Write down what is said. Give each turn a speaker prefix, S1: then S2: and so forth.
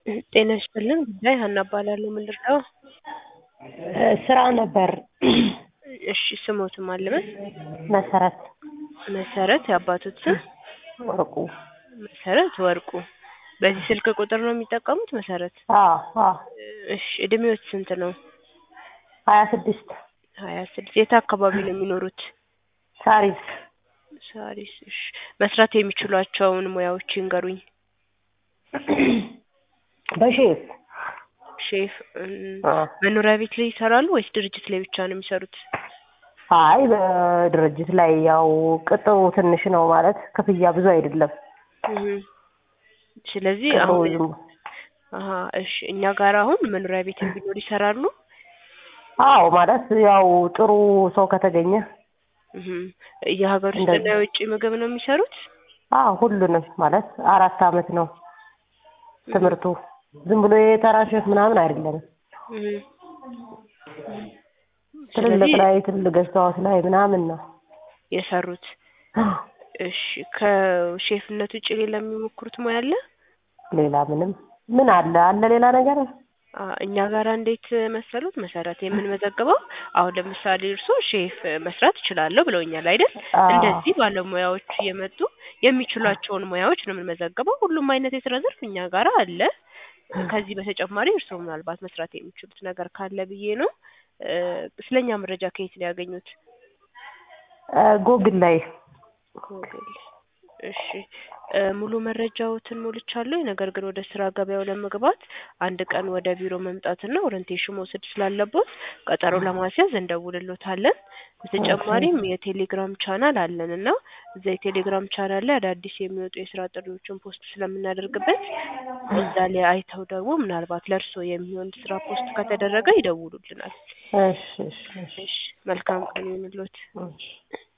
S1: ጤና ይስጥልን ጉዳይ ሀና እባላለሁ። ምን ልርዳው?
S2: ስራ ነበር።
S1: እሺ ስሞት ማለበት
S2: መሰረት
S1: መሰረት የአባቶት ስም
S2: ወርቁ።
S1: መሰረት ወርቁ። በዚህ ስልክ ቁጥር ነው የሚጠቀሙት መሰረት?
S2: አዎ።
S1: እሺ እድሜዎት ስንት ነው?
S2: 26
S1: 26 የት አካባቢ ነው የሚኖሩት?
S2: ሳሪስ።
S1: ሳሪስ። እሺ መስራት የሚችሏቸውን ሙያዎች ይንገሩኝ።
S2: በሼፍ
S1: ሼፍ። መኖሪያ ቤት ላይ ይሰራሉ ወይስ ድርጅት ላይ ብቻ ነው የሚሰሩት?
S2: አይ በድርጅት ላይ ያው ቅጥሩ ትንሽ ነው ማለት ክፍያ ብዙ አይደለም።
S1: ስለዚህ አሁን እሺ እኛ ጋር አሁን መኖሪያ ቤት ቢኖር ይሰራሉ?
S2: አዎ ማለት ያው ጥሩ ሰው ከተገኘ
S1: የሀገር ውስጥና የውጭ ምግብ ነው የሚሰሩት?
S2: አዎ ሁሉንም ማለት 4 አመት ነው ትምህርቱ። ዝም ብሎ የተራ ሼፍ ምናምን አይደለም። ትልልቅ ላይ ትልልቅ ገዝታዎች ላይ ምናምን ነው
S1: የሰሩት። እሺ ከሼፍነት ውጭ ሌላ የሚሞክሩት ሙያ አለ?
S2: ሌላ ምን አለ ሌላ ነገር?
S1: እኛ ጋር እንዴት መሰሉት መሰረት የምንመዘግበው አሁን ለምሳሌ እርሶ ሼፍ መስራት ይችላል ብለውኛል አይደል? እንደዚህ ባለሙያዎች እየመጡ የሚችሏቸውን ሙያዎች ነው የምንመዘግበው። ሁሉም አይነት የስራ ዘርፍ እኛ ጋር አለ። ከዚህ በተጨማሪ እርሶ ምናልባት መስራት የሚችሉት ነገር ካለ ብዬ ነው። ስለኛ መረጃ ከየት ነው ያገኙት?
S2: ጎግል ላይ።
S1: ጎግል። እሺ ሙሉ መረጃዎትን ሞልቻለሁ። ነገር ግን ወደ ስራ ገበያው ለመግባት አንድ ቀን ወደ ቢሮ መምጣትና ኦሪንቴሽን መውሰድ ስላለበት ቀጠሮ ለማስያዝ እንደውልሎታለን። በተጨማሪም የቴሌግራም ቻናል አለንና እዛ የቴሌግራም ቻናል ላይ አዳዲስ የሚወጡ የስራ ጥሪዎችን ፖስት ስለምናደርግበት እዛ ላይ አይተው ደግሞ ምናልባት ለርሶ የሚሆን ስራ ፖስት ከተደረገ ይደውሉልናል።
S2: እሺ።
S1: መልካም ቀን ይሁንልዎት።